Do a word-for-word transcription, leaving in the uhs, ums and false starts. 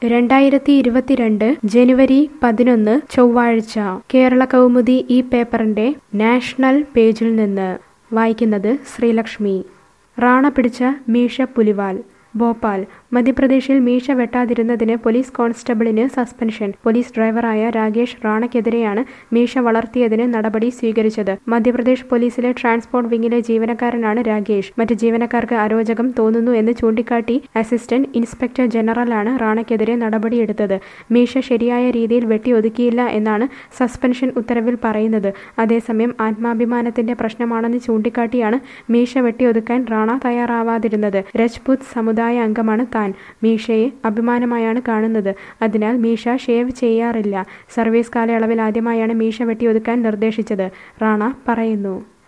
രണ്ടായിരത്തി ഇരുപത്തിരണ്ട് ജനുവരി പതിനൊന്ന് ചൊവ്വാഴ്ച കേരള കൗമുദി ഈ പേപ്പറിന്റെ നാഷണൽ പേജിൽ നിന്ന് വായിക്കുന്നത് ശ്രീലക്ഷ്മി. റാണ പിടിച്ച മീശ പുലിവാൽ. ഭോപ്പാൽ. മധ്യപ്രദേശിൽ മീശ വെട്ടാതിരുന്നതിന് പോലീസ് കോൺസ്റ്റബിളിന് സസ്പെൻഷൻ. പോലീസ് ഡ്രൈവറായ രാകേഷ് റാണയ്ക്കെതിരെയാണ് മീശ വളർത്തിയതിന് നടപടി സ്വീകരിച്ചത്. മധ്യപ്രദേശ് പോലീസിലെ ട്രാൻസ്പോർട്ട് വിങ്ങിലെ ജീവനക്കാരനാണ് രാകേഷ്. മറ്റ് ജീവനക്കാർക്ക് അരോചകം തോന്നുന്നു എന്ന് ചൂണ്ടിക്കാട്ടി അസിസ്റ്റന്റ് ഇൻസ്പെക്ടർ ജനറലാണ് റാണയ്ക്കെതിരെ നടപടിയെടുത്തത്. മീശ ശരിയായ രീതിയിൽ വെട്ടിയൊതുക്കിയില്ല എന്നാണ് സസ്പെൻഷൻ ഉത്തരവിൽ പറയുന്നത്. അതേസമയം ആത്മാഭിമാനത്തിന്റെ പ്രശ്നമാണെന്ന് ചൂണ്ടിക്കാട്ടിയാണ് മീശ വെട്ടിയൊതുക്കാൻ റാണ തയ്യാറാവാതിരുന്നത്. രജ്പുത് സമുദായ അംഗമാണ് താൻ. മീശയെ അഭിമാനമായാണ് കാണുന്നത്. അതിനാൽ മീശ ഷേവ് ചെയ്യാറില്ല. സർവീസ് കാലയളവിൽ ആദ്യമായാണ് മീശ വെട്ടിയൊതുക്കാൻ നിർദ്ദേശിച്ചത്, റാണ പറയുന്നു.